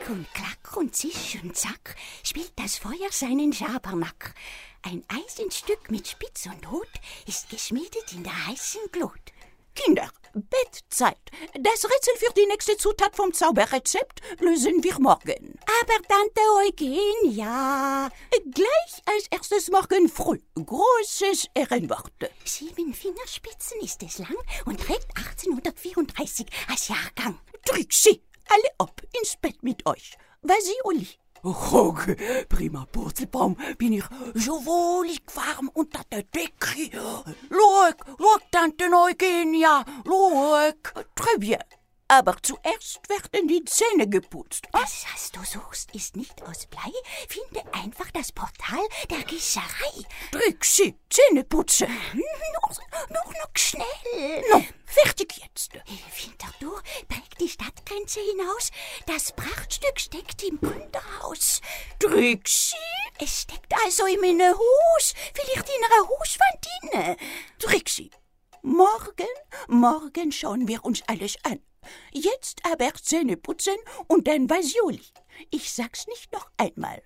und klack und zisch und zack spielt das Feuer seinen Schabernack. Ein Eisenstück mit Spitz und Hut ist geschmiedet in der heißen Glut. Kinder, Bettzeit. Das Rätsel für die nächste Zutat vom Zauberrezept lösen wir morgen. Aber Tante Eugenia... Gleich als erstes morgen früh. Großes Ehrenwort. 7 Fingerspitzen ist es lang und trägt 1834 als Jahrgang. Trixi, alle ab ins Bett mit euch. Vasioli. Prima Purzelbaum, bin ich so wohlig warm unter der Decke. Schau, Tante Eugenia, schau. Très bien. Aber zuerst werden die Zähne geputzt. Das, was du suchst, ist nicht aus Blei. Finde einfach das Portal der Gießerei. Trixi, Zähne putzen. Noch schnell. No, fertig jetzt. Winterthur prägt die Stadtgrenze hinaus. Das Prachtstück steckt im Kunderhaus. Trixi? Es steckt also in einem Haus. Vielleicht in einer Hauswand inne. Trixi, morgen schauen wir uns alles an. Jetzt aber Zähne putzen und dann Vasioli. Ich sag's nicht noch einmal.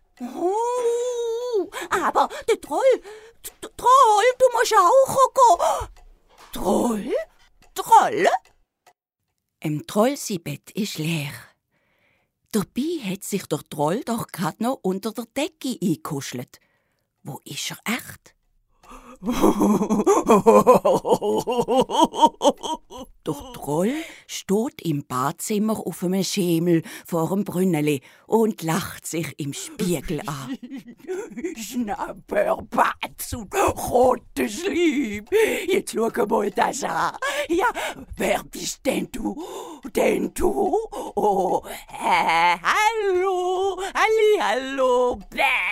Aber der Troll, du musst auch kommen. Troll? Im Trollsibett ist leer. Dabei hat sich der Troll doch grad noch unter der Decke eingekuschelt. Wo ist er echt? Der Troll steht im Badzimmer auf einem Schemel vor dem Brünneli und lacht sich im Spiegel an. Schnapperbatz und rotes Lieb. Jetzt schau mal das an. Ja, wer bist denn du? Oh, hallo, hallo.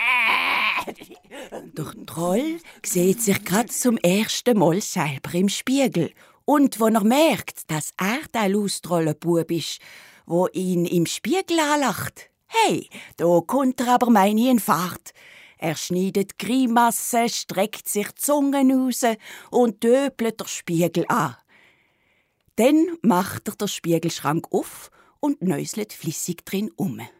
Der Troll sieht sich grad zum ersten Mal selber im Spiegel. Und wenn er merkt, dass er der Lustrollenbub ist, wo ihn im Spiegel anlacht, hey, da kommt er aber meine in Fahrt. Er schneidet Grimassen, streckt sich die Zunge raus und döpelt den Spiegel an. Dann macht er den Spiegelschrank auf und näuselt flüssig drin um.